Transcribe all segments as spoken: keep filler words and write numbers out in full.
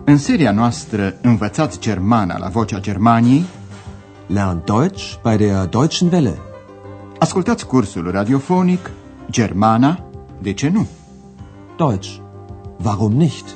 În seria noastră Învățați Germana la Vocea Germaniei, Lern Deutsch bei der Deutschen Welle. Ascultați cursul radiofonic Germana, de ce nu? Deutsch, warum nicht?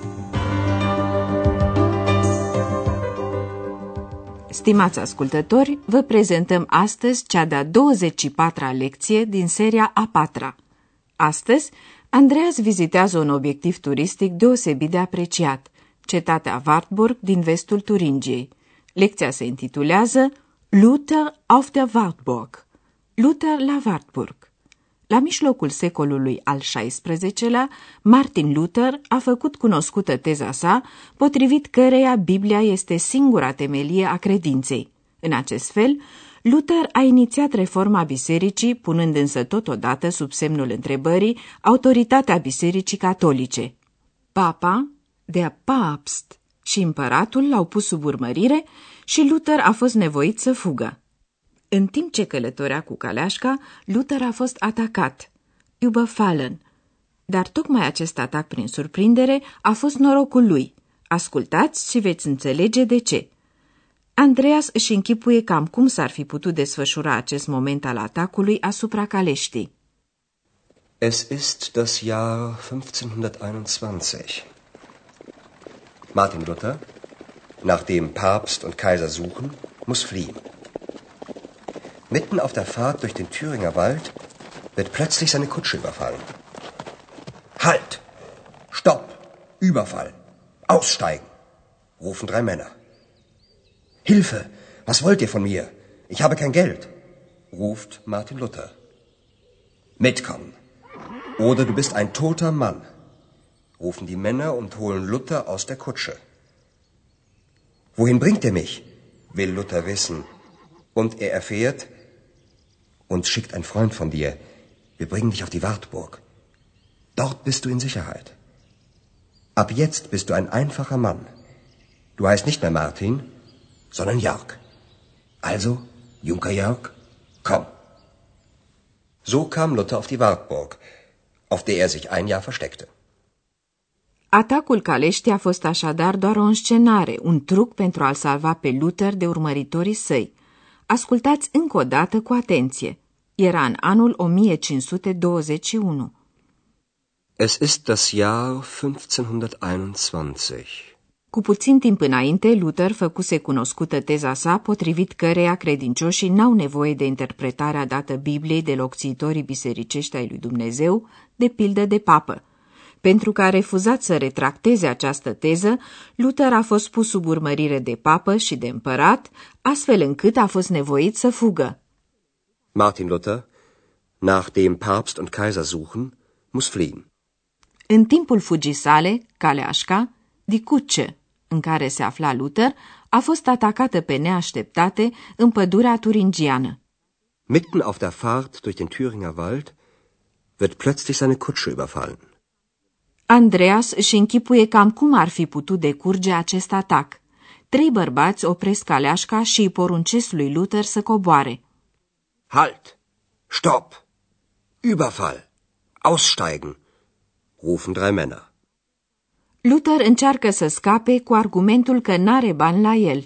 Stimați ascultători, vă prezentăm astăzi cea de-a douăzeci și patra lecție din seria a patra. Astăzi, Andreas vizitează un obiectiv turistic deosebit de apreciat, cetatea Wartburg din vestul Turingiei. Lecția se intitulează Luther auf der Wartburg. Luther la Wartburg. La mijlocul secolului al șaisprezecelea, Martin Luther a făcut cunoscută teza sa, potrivit căreia Biblia este singura temelie a credinței. În acest fel, Luther a inițiat reforma bisericii, punând însă totodată sub semnul întrebării autoritatea bisericii catolice. Papa, der Papst și împăratul l-au pus sub urmărire și Luther a fost nevoit să fugă. În timp ce călătorea cu caleașca, Luther a fost atacat, überfallen. Dar tocmai acest atac prin surprindere a fost norocul lui. Ascultați și veți înțelege de ce. Andreas își închipuie cam cum s-ar fi putut desfășura acest moment al atacului asupra caleștii. Es ist das Jahr fünfzehnhunderteinundzwanzig. Martin Luther, nachdem Papst und Kaiser suchen, muss fliehen. Mitten auf der Fahrt durch den Thüringer Wald wird plötzlich seine Kutsche überfallen. Halt! Stopp! Überfall! Aussteigen! Rufen drei Männer. Hilfe! Was wollt ihr von mir? Ich habe kein Geld! Ruft Martin Luther. Mitkommen! Oder du bist ein toter Mann! Rufen die Männer und holen Luther aus der Kutsche. Wohin bringt er mich? Will Luther wissen. Und er erfährt, uns schickt ein Freund von dir. Wir bringen dich auf die Wartburg. Dort bist du in Sicherheit. Ab jetzt bist du ein einfacher Mann. Du heißt nicht mehr Martin, sondern Jörg. Also, Junker Jörg, komm. So kam Luther auf die Wartburg, auf der er sich ein Jahr versteckte. Atacul caleștii a fost așadar doar o înscenare, un truc pentru a-l salva pe Luther de urmăritorii săi. Ascultați încă o dată cu atenție. Era în anul o mie cinci sute douăzeci și unu. Es ist das Jahr fünfzehnhunderteinundzwanzig. Cu puțin timp înainte, Luther făcuse cunoscută teza sa, potrivit căreia credincioșii n-au nevoie de interpretarea dată Bibliei de locțitorii bisericești ai lui Dumnezeu, de pildă de papă. Pentru că a refuzat să retracteze această teză, Luther a fost pus sub urmărire de papă și de împărat, astfel încât a fost nevoit să fugă. Martin Luther, nachdem Papst und Kaiser suchen, muss fliehen. În timpul fugii sale, caleașca, die Kutsche, în care se afla Luther, a fost atacată pe neașteptate în pădurea turingiană. Mitten auf der Fahrt durch den Thüringer Wald wird plötzlich seine Kutsche überfallen. Andreas își închipuie cam cum ar fi putut decurge acest atac. Trei bărbați opresc caleașca și îi poruncesc lui Luther să coboare. Halt! Stopp! Überfall! Aussteigen! Rufen drei Männer. Luther încearcă să scape cu argumentul că n-are bani la el.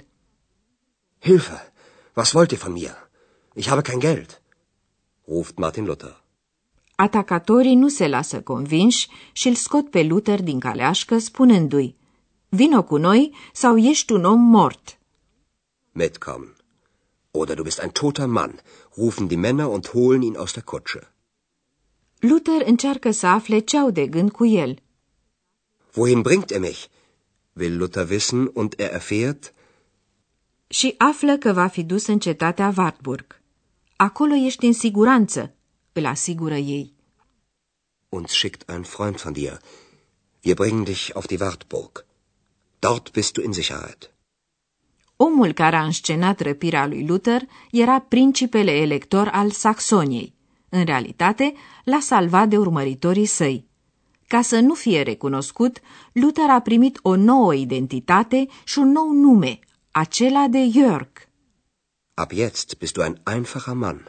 Hilfe! Was wollt ihr von mir? Ich habe kein Geld! Ruft Martin Luther. Atacatorii nu se lasă convinși și îl scot pe Luther din caleașcă, spunându-i: vino cu noi sau ești un om mort. Mitkommen. Oder du bist ein toter Mann, rufen die Männer und holen ihn aus der Kutsche. Luther încearcă să afle ce au de gând cu el. Wohin bringt er mich? Will Luther wissen und er erfährt. Și află că va fi dus în cetatea Wartburg. Acolo ești în siguranță, îl asigură ei. Uns schickt ein Freund von dir. Wir bringen dich auf die Wartburg. Dort bist du in Sicherheit. Omul care a înscenat răpirea lui Luther era principele elector al Saxoniei. În realitate, l-a salvat de urmăritorii săi. Ca să nu fie recunoscut, Luther a primit o nouă identitate și un nou nume, acela de Jörg. Ab jetzt bist du ein einfacher Mann.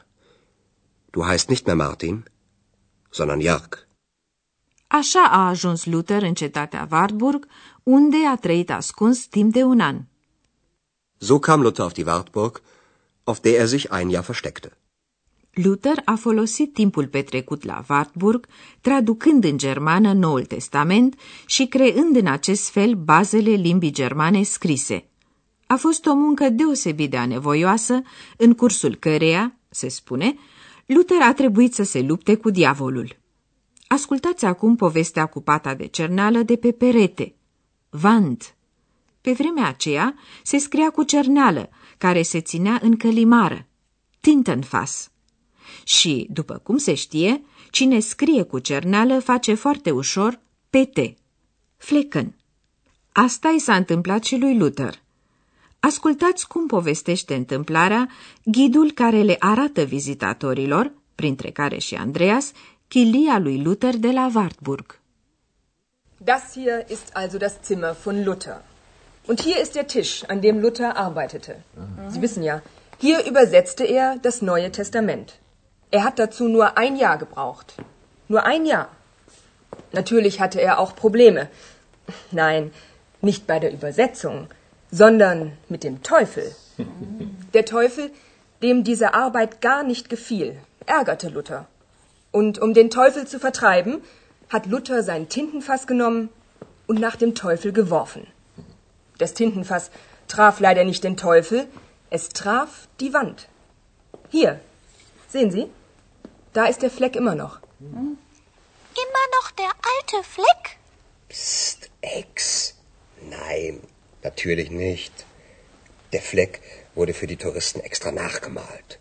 Du heißt nicht mehr Martin, sondern Jörg. Așa a ajuns Luther în cetatea Wartburg, unde a trăit ascuns timp de un an. So kam Luther auf die Wartburg, auf der er sich ein Jahr versteckte. Luther a folosit timpul petrecut la Wartburg, traducând în germană Noul Testament și creând în acest fel bazele limbii germane scrise. A fost o muncă deosebit de anevoioasă, în cursul căreia, se spune, Luther a trebuit să se lupte cu diavolul. Ascultați acum povestea cu pata de cerneală de pe perete. Wand. Pe vremea aceea se scria cu cerneală, care se ținea în călimară. Tintenfass. Și, după cum se știe, cine scrie cu cerneală face foarte ușor pete. Flecken. Asta i s-a întâmplat și lui Luther. Ascultați cum povestește întâmplarea ghidul care le arată vizitatorilor, printre care și Andreas, chilia lui Luther de la Wartburg. Das hier ist also das Zimmer von Luther. Und hier ist der Tisch, an dem Luther arbeitete. Mhm. Sie wissen ja, hier übersetzte er das Neue Testament. Er hat dazu nur ein Jahr gebraucht. Nur ein Jahr. Natürlich hatte er auch Probleme. Nein, nicht bei der Übersetzung, sondern mit dem Teufel. Der Teufel, dem diese Arbeit gar nicht gefiel, ärgerte Luther. Und um den Teufel zu vertreiben, hat Luther sein Tintenfass genommen und nach dem Teufel geworfen. Das Tintenfass traf leider nicht den Teufel, es traf die Wand. Hier, sehen Sie? Da ist der Fleck immer noch. Immer noch der alte Fleck? Psst, Ex. Nein, natürlich nicht. Der Fleck wurde für die Touristen extra nachgemalt.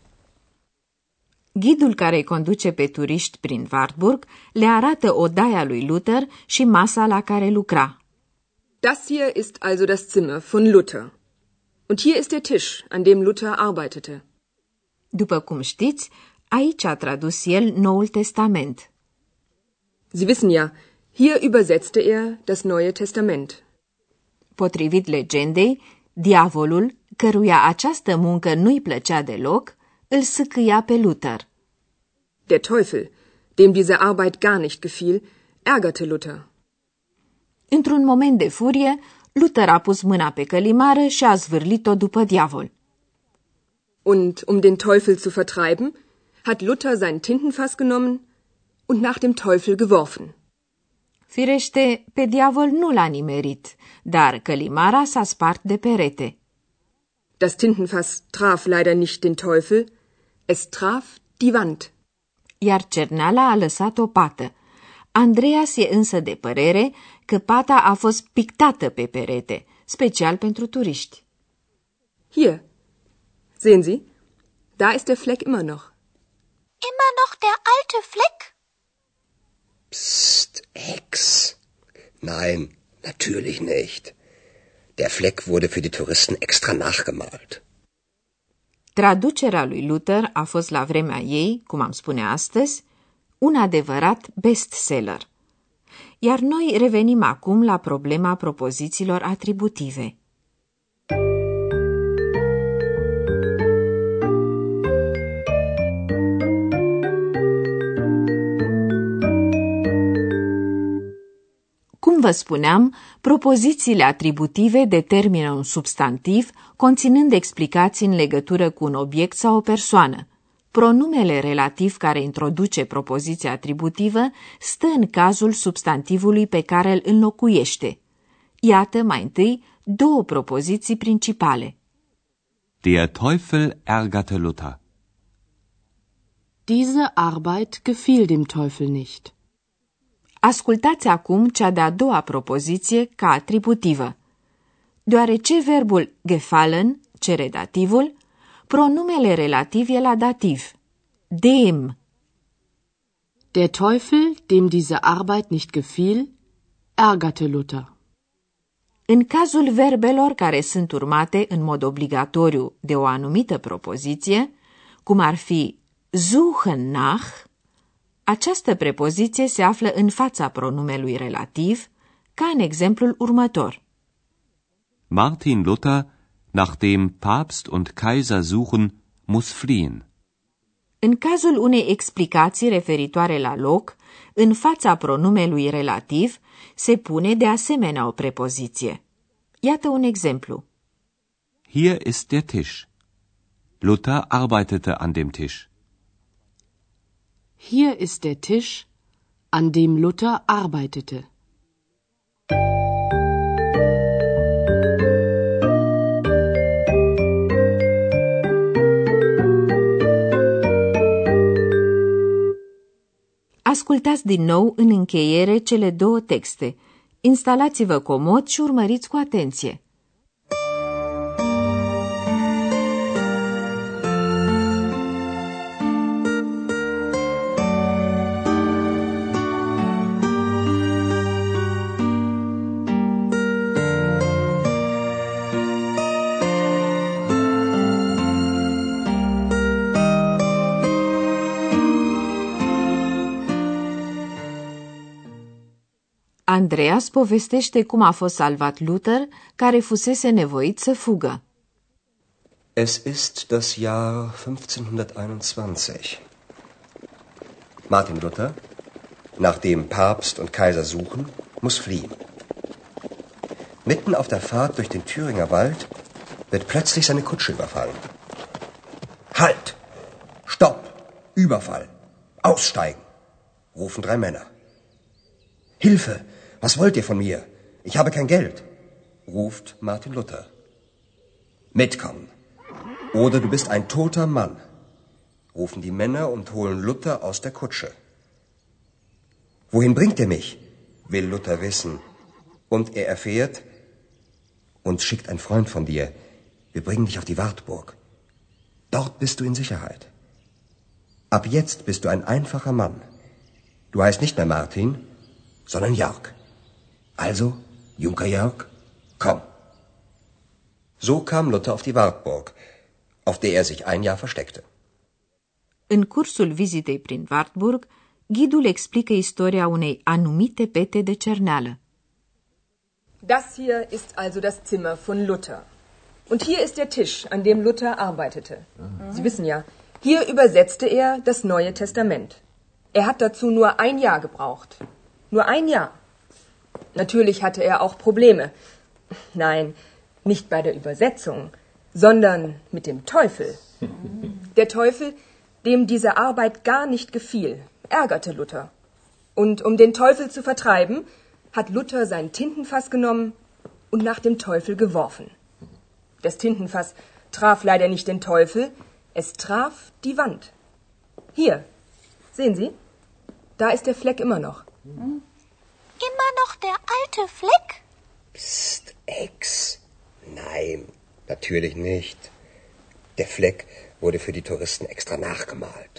Ghidul care îi conduce pe turiști prin Wartburg le arată odaia lui Luther și masa la care lucra. Das hier ist also das Zimmer von Luther. Und hier ist der Tisch, an dem Luther arbeitete. După cum știți, aici a tradus el Noul Testament. Sie wissen ja, hier übersetzte er das Neue Testament. Potrivit legendei, diavolul, căruia această muncă nu-i plăcea deloc, îl sâcâia pe Luther. Der Teufel, dem diese Arbeit gar nicht gefiel, ärgerte Luther. Într-un moment de furie, Luther a pus mâna pe călimară și a zvârlit-o după diavol. Und um den Teufel zu vertreiben, hat Luther sein Tintenfass genommen und nach dem Teufel geworfen. Firește, pe diavol nu l-a nimerit, dar călimara s-a spart de perete. Das Tintenfass traf leider nicht den Teufel, es traf die Wand. Iar cerneala a lăsat o pată. Andreas e însă de părere că pata a fost pictată pe perete, special pentru turiști. Hier, sehen Sie, da ist der Fleck immer noch. Immer noch der alte Fleck? Psst, Ex. Nein, natürlich nicht. Der Fleck wurde für die Touristen extra nachgemalt. Traducerea lui Luther a fost la vremea ei, cum am spune astăzi, un adevărat bestseller. Iar noi revenim acum la problema propozițiilor atributive. Cum vă spuneam, propozițiile atributive determină un substantiv conținând explicații în legătură cu un obiect sau o persoană. Pronumele relativ care introduce propoziția atributivă stă în cazul substantivului pe care îl înlocuiește. Iată mai întâi două propoziții principale. Der Teufel ärgerte Luther. Diese Arbeit gefiel dem Teufel nicht. Ascultați acum cea de-a doua propoziție ca atributivă. Deoarece verbul gefallen cere dativul, pronumele relativ e la dativ. Dem. Der Teufel, dem diese Arbeit nicht gefiel, ärgerte Luther. În cazul verbelor care sunt urmate în mod obligatoriu de o anumită propoziție, cum ar fi suchen nach, această prepoziție se află în fața pronumelui relativ, ca în exemplul următor. Martin Luther, nachdem Papst und Kaiser suchen, muss fliehen. În cazul unei explicații referitoare la loc, în fața pronumelui relativ se pune de asemenea o prepoziție. Iată un exemplu. Hier ist der Tisch. Luther arbeitete an dem Tisch. Hier ist der Tisch, an dem Luther arbeitete. Ascultați din nou în încheiere cele două texte. Instalați-vă comod și urmăriți cu atenție. Andreas povestește cum a fost salvat Luther, care fusese nevoit să fugă. Es ist das Jahr fünfzehnhunderteinundzwanzig. Martin Luther, nachdem Papst und Kaiser suchen, muss fliehen. Mitten auf der Fahrt durch den Thüringer Wald wird plötzlich seine Kutsche überfallen. Halt! Stopp! Überfall! Aussteigen! Rufen drei Männer. Hilfe! Was wollt ihr von mir? Ich habe kein Geld, ruft Martin Luther. Mitkommen. Oder du bist ein toter Mann, rufen die Männer und holen Luther aus der Kutsche. Wohin bringt ihr mich? Will Luther wissen. Und er erfährt, uns schickt ein Freund von dir. Wir bringen dich auf die Wartburg. Dort bist du in Sicherheit. Ab jetzt bist du ein einfacher Mann. Du heißt nicht mehr Martin, sondern Jörg. Also, Junker Jörg, komm. So kam Luther auf die Wartburg, auf der er sich ein Jahr versteckte. În cursul vizitei prin Wartburg, ghidul explică istoria unei anumite pete de cerneală. Das hier ist also das Zimmer von Luther. Und hier ist der Tisch, an dem Luther arbeitete. Sie wissen ja, hier übersetzte er das Neue Testament. Er hat dazu nur ein Jahr gebraucht. Nur ein Jahr. Natürlich hatte er auch Probleme. Nein, nicht bei der Übersetzung, sondern mit dem Teufel. Der Teufel, dem diese Arbeit gar nicht gefiel, ärgerte Luther. Und um den Teufel zu vertreiben, hat Luther sein Tintenfass genommen und nach dem Teufel geworfen. Das Tintenfass traf leider nicht den Teufel, es traf die Wand. Hier, sehen Sie? Da ist der Fleck immer noch. Immer noch der alte Fleck? Psst, Ex. Nein, natürlich nicht. Der Fleck wurde für die Touristen extra nachgemalt.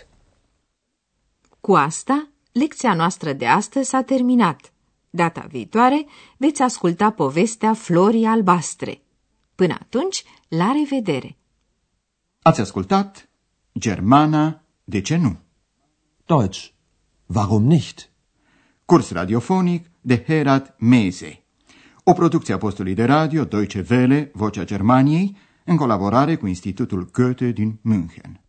Cu asta, lecția noastră de astăzi s-a terminat. Data viitoare veți asculta povestea Florii albastre. Până atunci, la revedere! Ați ascultat Germana, de ce nu? Deutsch, warum nicht? Curs radiofonic de Herat Mese. O producție a postului de radio Deutsche Welle, Vocea Germaniei, în colaborare cu Institutul Goethe din München.